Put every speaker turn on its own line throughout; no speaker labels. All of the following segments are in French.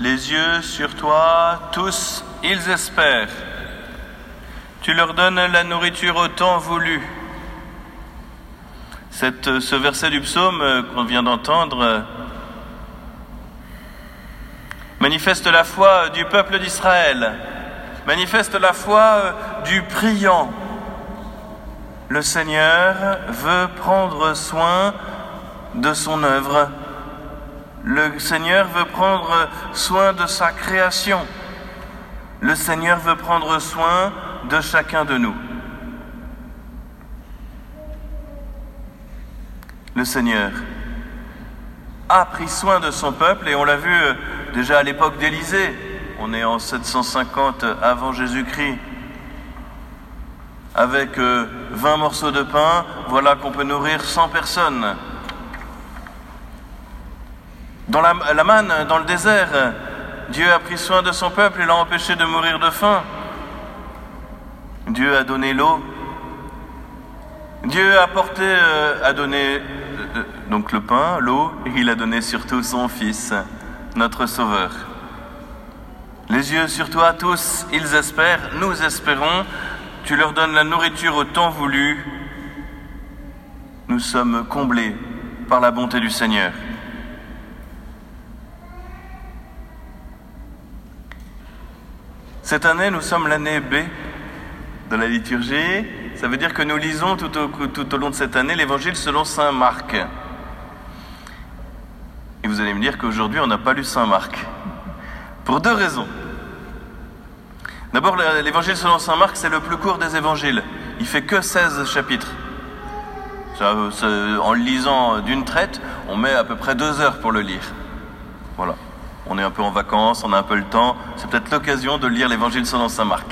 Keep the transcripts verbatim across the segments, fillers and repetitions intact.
Les yeux sur toi, tous, ils espèrent. Tu leur donnes la nourriture au temps voulu. Cette, ce verset du psaume qu'on vient d'entendre manifeste la foi du peuple d'Israël, manifeste la foi du priant. Le Seigneur veut prendre soin de son œuvre. Le Seigneur veut prendre soin de sa création. Le Seigneur veut prendre soin de chacun de nous. Le Seigneur a pris soin de son peuple et on l'a vu déjà à l'époque d'Élisée. On est en sept cent cinquante avant Jésus-Christ. Avec vingt morceaux de pain, voilà qu'on peut nourrir cent personnes. Dans la, la manne, dans le désert, Dieu a pris soin de son peuple et l'a empêché de mourir de faim. Dieu a donné l'eau. Dieu a porté, euh, a donné euh, donc le pain, l'eau, et il a donné surtout son Fils, notre Sauveur. Les yeux sur toi, tous, ils espèrent, nous espérons. Tu leur donnes la nourriture au temps voulu. Nous sommes comblés par la bonté du Seigneur. Cette année, nous sommes l'année B de la liturgie. Ça veut dire que nous lisons tout au, tout au long de cette année l'évangile selon saint Marc. Et vous allez me dire qu'aujourd'hui, on n'a pas lu saint Marc. Pour deux raisons. D'abord, l'évangile selon saint Marc, c'est le plus court des évangiles. Il fait que seize chapitres. Ça, en le lisant d'une traite, on met à peu près deux heures pour le lire. Voilà. On est un peu en vacances, on a un peu le temps. C'est peut-être l'occasion de lire l'évangile selon saint Marc.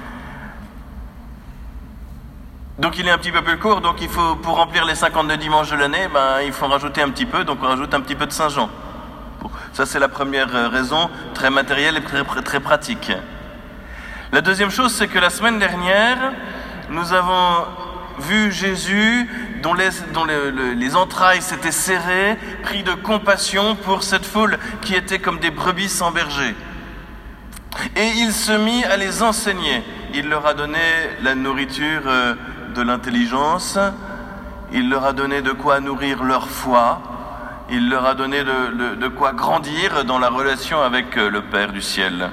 Donc il est un petit peu plus court, donc il faut, pour remplir les cinquante-deux dimanches de l'année, ben, il faut rajouter un petit peu, donc on rajoute un petit peu de Saint Jean. Bon, ça c'est la première raison, très matérielle et très, très pratique. La deuxième chose, c'est que la semaine dernière, nous avons vu Jésus dont les, dont les, les, les entrailles s'étaient serrées, pris de compassion pour cette foule qui était comme des brebis sans berger. Et il se mit à les enseigner. Il leur a donné la nourriture de l'intelligence, il leur a donné de quoi nourrir leur foi, il leur a donné de, de, de quoi grandir dans la relation avec le Père du ciel.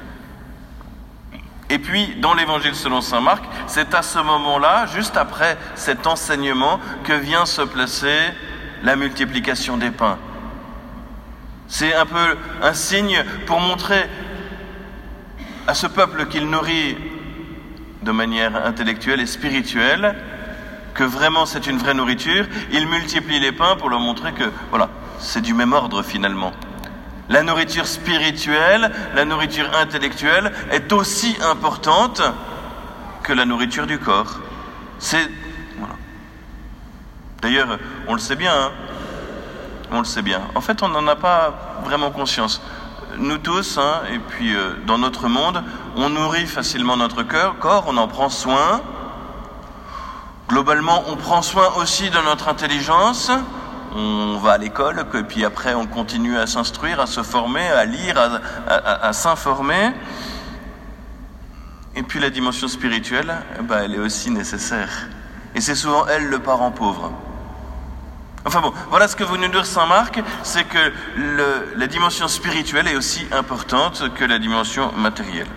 Et puis, dans l'évangile selon saint Marc, c'est à ce moment-là, juste après cet enseignement, que vient se placer la multiplication des pains. C'est un peu un signe pour montrer à ce peuple qu'il nourrit de manière intellectuelle et spirituelle, que vraiment c'est une vraie nourriture. Il multiplie les pains pour leur montrer que, voilà, c'est du même ordre finalement. La nourriture spirituelle, la nourriture intellectuelle est aussi importante que la nourriture du corps. C'est, voilà. D'ailleurs, on le sait bien, hein, on le sait bien. En fait, on n'en a pas vraiment conscience. Nous tous, hein, et puis euh, dans notre monde, on nourrit facilement notre cœur, corps, on en prend soin. Globalement, on prend soin aussi de notre intelligence. On va à l'école, et puis après on continue à s'instruire, à se former, à lire, à, à, à s'informer. Et puis la dimension spirituelle, eh ben, elle est aussi nécessaire. Et c'est souvent elle le parent pauvre. Enfin bon, voilà ce que vous nous dit saint Marc, c'est que le, la dimension spirituelle est aussi importante que la dimension matérielle.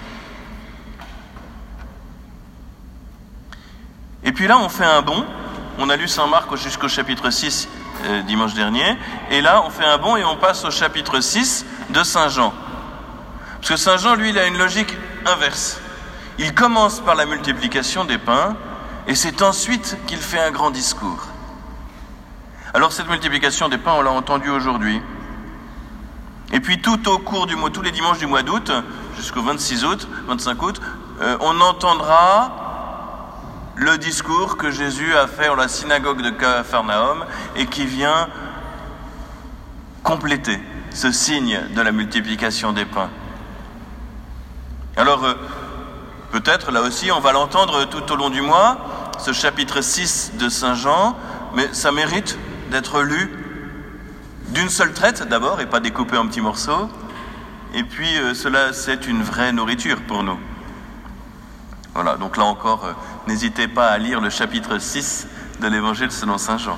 Et puis là, on fait un bond. On a lu saint Marc jusqu'au chapitre six euh, dimanche dernier. Et là, on fait un bond et on passe au chapitre six de saint Jean. Parce que saint Jean, lui, il a une logique inverse. Il commence par la multiplication des pains et c'est ensuite qu'il fait un grand discours. Alors cette multiplication des pains, on l'a entendu aujourd'hui. Et puis tout au cours du mois, tous les dimanches du mois d'août, jusqu'au vingt-six août, vingt-cinq août, euh, on entendra le discours que Jésus a fait dans la synagogue de Capharnaüm et qui vient compléter ce signe de la multiplication des pains. Alors, euh, peut-être, là aussi, on va l'entendre tout au long du mois, ce chapitre six de saint Jean, mais ça mérite d'être lu d'une seule traite d'abord et pas découpé en petits morceaux. Et puis euh, cela, c'est une vraie nourriture pour nous. Voilà, donc là encore, euh, n'hésitez pas à lire le chapitre six de l'Évangile selon saint Jean.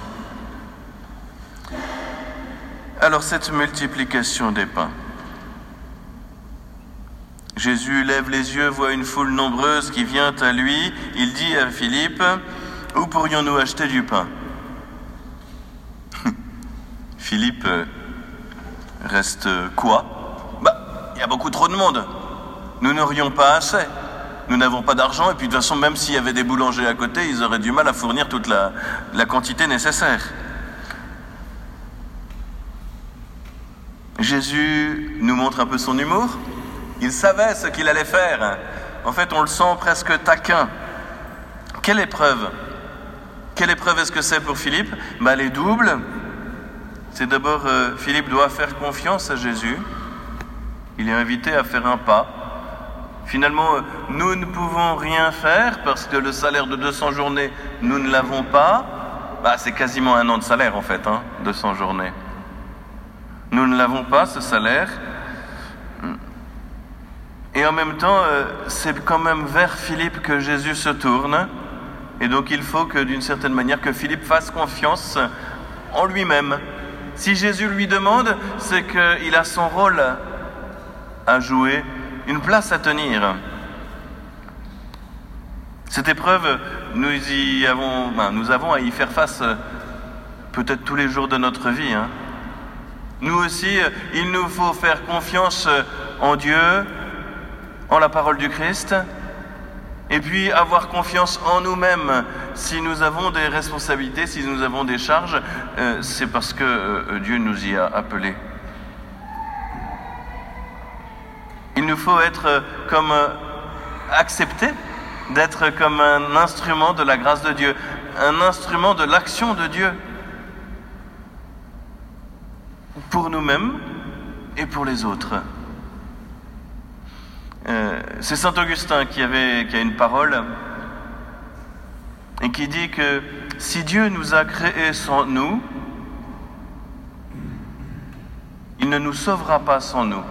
Alors cette multiplication des pains. Jésus lève les yeux, voit une foule nombreuse qui vient à lui. Il dit à Philippe, « Où pourrions-nous acheter du pain ?» Philippe reste quoi ? Bah, il y a beaucoup trop de monde. Nous n'aurions pas assez. Nous n'avons pas d'argent et puis de toute façon, même s'il y avait des boulangers à côté, ils auraient du mal à fournir toute la, la quantité nécessaire. Jésus nous montre un peu son humour. Il savait ce qu'il allait faire. En fait, on le sent presque taquin. Quelle épreuve ? Quelle épreuve est-ce que c'est pour Philippe ? Bah, les doubles. C'est d'abord, euh, Philippe doit faire confiance à Jésus. Il est invité à faire un pas. Finalement, euh, nous ne pouvons rien faire parce que le salaire de deux cents journées, nous ne l'avons pas. Bah, c'est quasiment un an de salaire en fait, hein, deux cents journées. Nous ne l'avons pas, ce salaire. Et en même temps, euh, c'est quand même vers Philippe que Jésus se tourne. Et donc il faut que, d'une certaine manière, que Philippe fasse confiance en lui-même. Si Jésus lui demande, c'est qu'il a son rôle à jouer, une place à tenir. Cette épreuve, nous, y avons, ben, nous avons à y faire face peut-être tous les jours de notre vie. Hein. Nous aussi, il nous faut faire confiance en Dieu, en la parole du Christ, et puis avoir confiance en nous-mêmes. Si nous avons des responsabilités, si nous avons des charges, euh, c'est parce que euh, Dieu nous y a appelés. Il nous faut être euh, comme euh, accepté d'être comme un instrument de la grâce de Dieu, un instrument de l'action de Dieu pour nous-mêmes et pour les autres. Euh, c'est saint Augustin qui, avait, qui a une parole et qui dit que si Dieu nous a créés sans nous, il ne nous sauvera pas sans nous.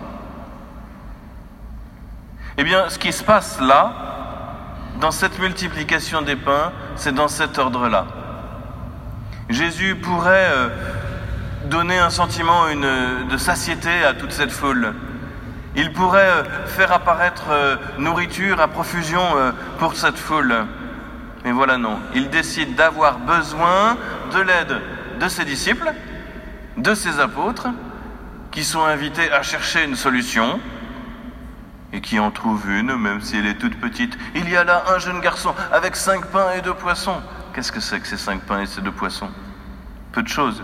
Eh bien, ce qui se passe là, dans cette multiplication des pains, c'est dans cet ordre-là. Jésus pourrait euh, donner un sentiment une, de satiété à toute cette foule. Il pourrait euh, faire apparaître euh, nourriture à profusion euh, pour cette foule. Mais voilà, non. Il décide d'avoir besoin de l'aide de ses disciples, de ses apôtres, qui sont invités à chercher une solution et qui en trouvent une, même si elle est toute petite. Il y a là un jeune garçon avec cinq pains et deux poissons. Qu'est-ce que c'est que ces cinq pains et ces deux poissons ? Peu de choses.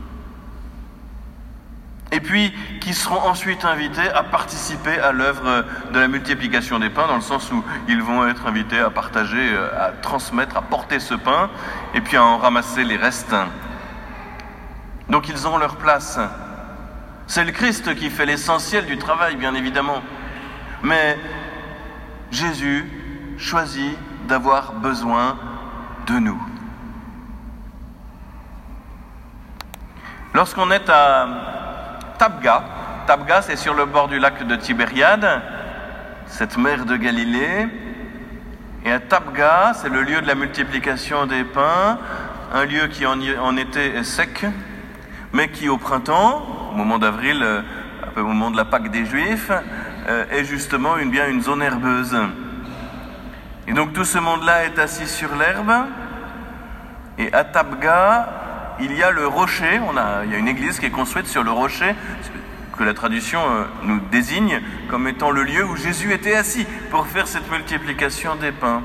Et puis, qui seront ensuite invités à participer à l'œuvre de la multiplication des pains, dans le sens où ils vont être invités à partager, à transmettre, à porter ce pain, et puis à en ramasser les restes. Donc ils ont leur place. C'est le Christ qui fait l'essentiel du travail, bien évidemment. Mais Jésus choisit d'avoir besoin de nous. Lorsqu'on est à Tabga, Tabga c'est sur le bord du lac de Tibériade, cette mer de Galilée, et à Tabga, c'est le lieu de la multiplication des pains, un lieu qui en, en été est sec, mais qui au printemps, au moment d'avril, un peu au moment de la Pâque des Juifs, est justement une, bien une zone herbeuse. Et donc tout ce monde-là est assis sur l'herbe, et à Tabga, il y a le rocher, on a, il y a une église qui est construite sur le rocher, que la tradition euh, nous désigne comme étant le lieu où Jésus était assis pour faire cette multiplication des pains.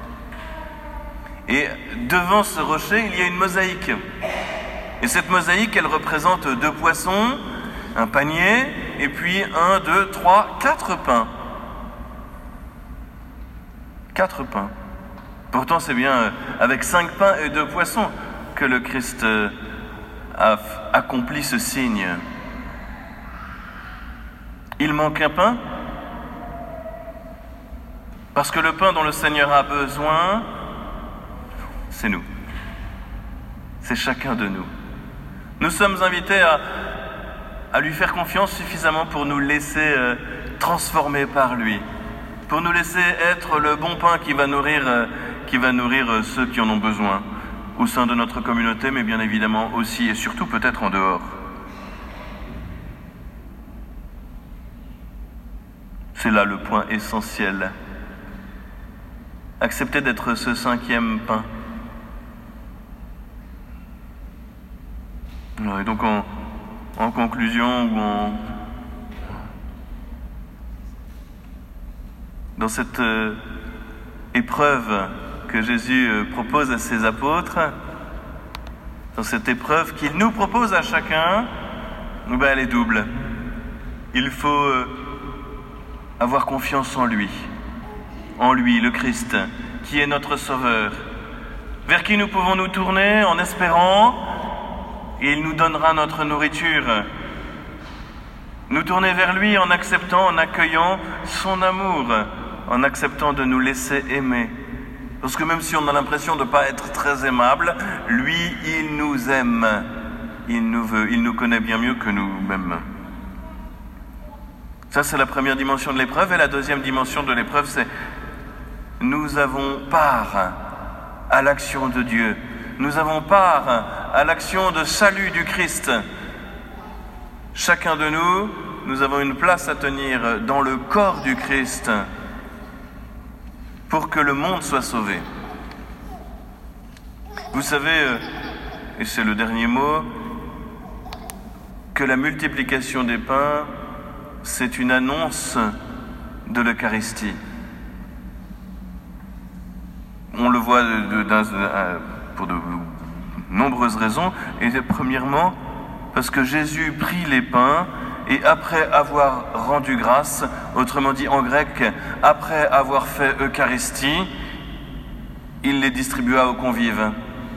Et devant ce rocher, il y a une mosaïque. Et cette mosaïque, elle représente deux poissons, un panier, et puis un, deux, trois, quatre pains. Quatre pains. Pourtant, c'est bien avec cinq pains et deux poissons que le Christ a accompli ce signe. Il manque un pain, parce que le pain dont le Seigneur a besoin, c'est nous. C'est chacun de nous. Nous sommes invités à, à lui faire confiance suffisamment pour nous laisser euh, transformer par lui, pour nous laisser être le bon pain qui va nourrir, euh, qui va nourrir euh, ceux qui en ont besoin, au sein de notre communauté, mais bien évidemment aussi et surtout peut-être en dehors. C'est là le point essentiel. Accepter d'être ce cinquième pain. Et donc en, en conclusion, ou en, dans cette euh, épreuve que Jésus euh, propose à ses apôtres, dans cette épreuve qu'il nous propose à chacun, ben elle est double. Il faut euh, avoir confiance en lui, en lui, le Christ, qui est notre Sauveur, vers qui nous pouvons nous tourner en espérant, et il nous donnera notre nourriture. Nous tourner vers lui en acceptant, en accueillant son amour, en acceptant de nous laisser aimer. Parce que même si on a l'impression de ne pas être très aimable, lui, il nous aime, il nous veut, il nous connaît bien mieux que nous-mêmes. Ça, c'est la première dimension de l'épreuve. Et la deuxième dimension de l'épreuve, c'est nous avons part à l'action de Dieu. Nous avons part à l'action de salut du Christ. Chacun de nous, nous avons une place à tenir dans le corps du Christ pour que le monde soit sauvé. Vous savez, et c'est le dernier mot, que la multiplication des pains, c'est une annonce de l'Eucharistie. On le voit de, de, pour de nombreuses raisons. Et premièrement, parce que Jésus prit les pains et après avoir rendu grâce, autrement dit en grec, après avoir fait Eucharistie, il les distribua aux convives.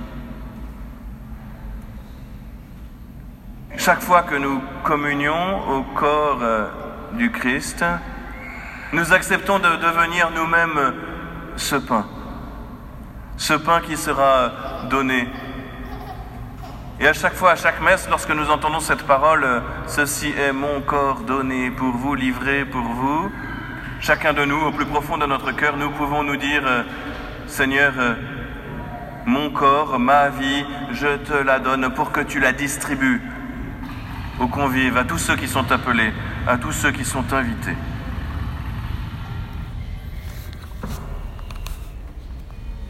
Chaque fois que nous communions au corps du Christ, nous acceptons de devenir nous-mêmes ce pain. Ce pain qui sera donné. Et à chaque fois, à chaque messe, lorsque nous entendons cette parole, ceci est mon corps donné pour vous, livré pour vous, chacun de nous, au plus profond de notre cœur, nous pouvons nous dire, Seigneur, mon corps, ma vie, je te la donne pour que tu la distribues aux convives, à tous ceux qui sont appelés, à tous ceux qui sont invités.